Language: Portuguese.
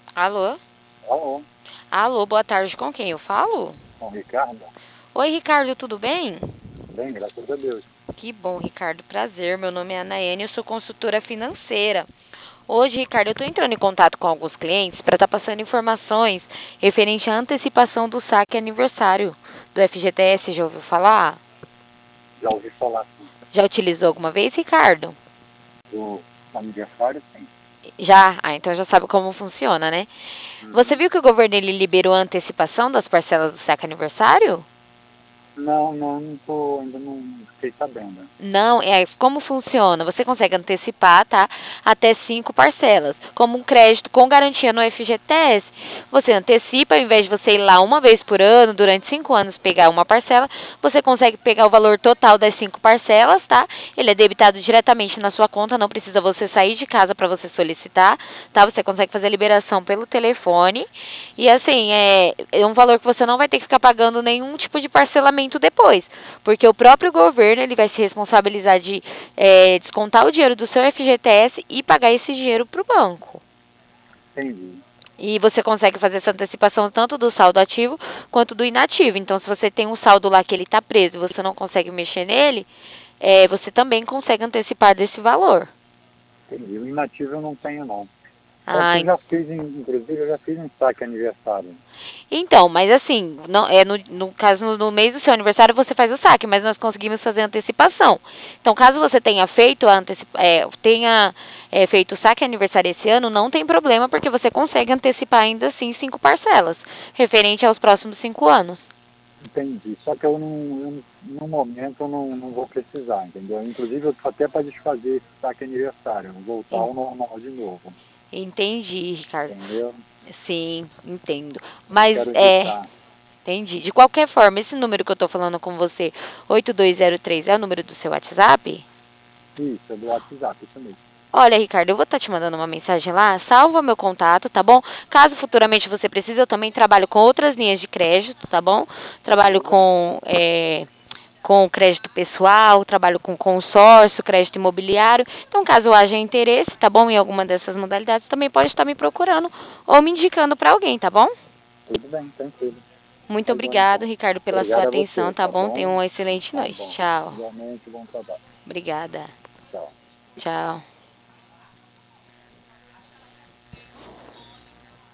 Alô? Alô, Alô, boa tarde, com quem eu falo? com o Ricardo? Oi, Ricardo, tudo bem? Bem, graças a Deus. Que bom, Ricardo, prazer. Meu nome é Anaiane, eu sou consultora financeira. Hoje, Ricardo, eu estou entrando em contato com alguns clientes para estar passando informações referente à antecipação do saque aniversário do FGTS. Já ouviu falar? Já ouvi falar assim, Já utilizou alguma vez, Ricardo? do aniversário, sim. Já? Ah, então já sabe como funciona, né? Você Uhum. viu que o governo ele liberou a antecipação das parcelas do saque aniversário? Não tô, ainda não fiquei sabendo. Não, é como funciona? Você consegue antecipar, tá? Até 5 parcelas. Como um crédito com garantia no FGTS, você antecipa, ao invés de você ir lá uma vez por ano, durante 5 anos, pegar uma parcela, você consegue pegar o valor total das 5 parcelas, tá? Ele é debitado diretamente na sua conta, não precisa você sair de casa para você solicitar, tá? Você consegue fazer a liberação pelo telefone. E assim, é um valor que você não vai ter que ficar pagando nenhum tipo de parcelamento depois. Porque o próprio governo ele vai se responsabilizar de descontar o dinheiro do seu FGTS e pagar esse dinheiro para o banco. Entendi. E você consegue fazer essa antecipação tanto do saldo ativo quanto do inativo. Então, se você tem um saldo lá que ele está preso e você não consegue mexer nele, você também consegue antecipar desse valor. Entendi. O inativo eu não tenho, não. É que Ah, eu já fiz, inclusive, eu já fiz um saque aniversário. então, mas assim, não, no caso, no mês do seu aniversário, você faz o saque, mas nós conseguimos fazer a antecipação. Então, caso você tenha feito feito o saque aniversário esse ano, não tem problema, porque você consegue antecipar ainda assim 5 parcelas, referente aos próximos 5 anos. Entendi. Só que no momento, eu não vou precisar, entendeu? Inclusive, eu tô até para desfazer esse saque aniversário, voltar En- ao normal de novo, Entendi, Ricardo. entendeu? Sim, entendo. Eu Mas quero evitar. entendi. De qualquer forma, esse número que eu tô falando com você, 8203, é o número do seu WhatsApp? Isso, é do WhatsApp, isso mesmo. Olha, Ricardo, eu vou estar te mandando uma mensagem lá, salva meu contato, tá bom? Caso futuramente você precise, eu também trabalho com outras linhas de crédito, tá bom? Trabalho Tudo bem. com crédito pessoal, trabalho com consórcio, crédito imobiliário. Então, caso haja interesse, tá bom? Em alguma dessas modalidades, também pode estar me procurando ou me indicando para alguém, tá bom? Tudo bem, tranquilo. Muito Tá bom, obrigado, então. Ricardo, pela sua Obrigado a atenção, você, tá tá bom? Tenha bom? uma excelente Tá noite. bom. Tchau. Igualmente, bom trabalho. Obrigada. Tchau. Tchau.